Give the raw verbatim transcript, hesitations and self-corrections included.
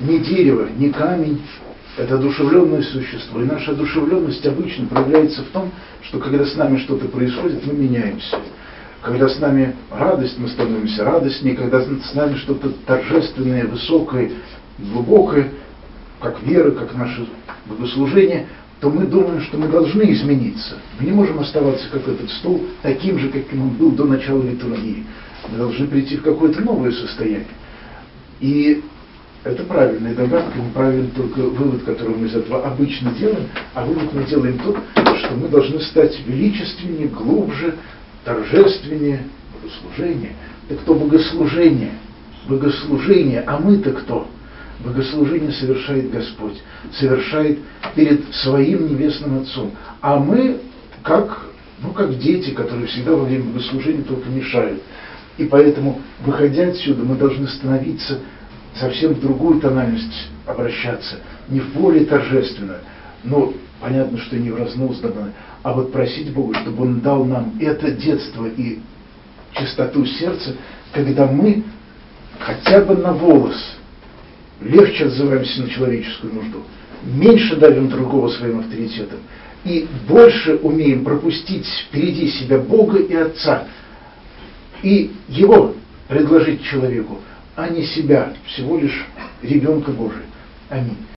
не дерево, не камень, это одушевленное существо. И наша одушевленность обычно проявляется в том, что когда с нами что-то происходит, мы меняемся. Когда с нами радость, мы становимся радостнее. Когда с нами что-то торжественное, высокое, глубокое, как вера, как наше богослужение, то мы думаем, что мы должны измениться. Мы не можем оставаться, как этот стол, таким же, каким он был до начала литургии. Мы должны прийти в какое-то новое состояние. И это правильная догадка, неправильный только вывод, который мы из этого обычно делаем, а вывод мы делаем тот, что мы должны стать величественнее, глубже, торжественнее, богослужение. Так кто богослужение? Богослужение, а мы-то кто? Богослужение совершает Господь, совершает перед своим Небесным Отцом. А мы, как, ну, как дети, которые всегда во время богослужения только мешают. И поэтому, выходя отсюда, мы должны становиться совсем в другую тональность, обращаться. Не в более торжественную, но понятно, что не в разнузданную, а вот просить Бога, чтобы Он дал нам это детство и чистоту сердца, когда мы хотя бы на волос легче отзываемся на человеческую нужду, меньше давим другого своим авторитетом и больше умеем пропустить впереди себя Бога и Отца и Его предложить человеку, а не себя, всего лишь ребенка Божия. Аминь.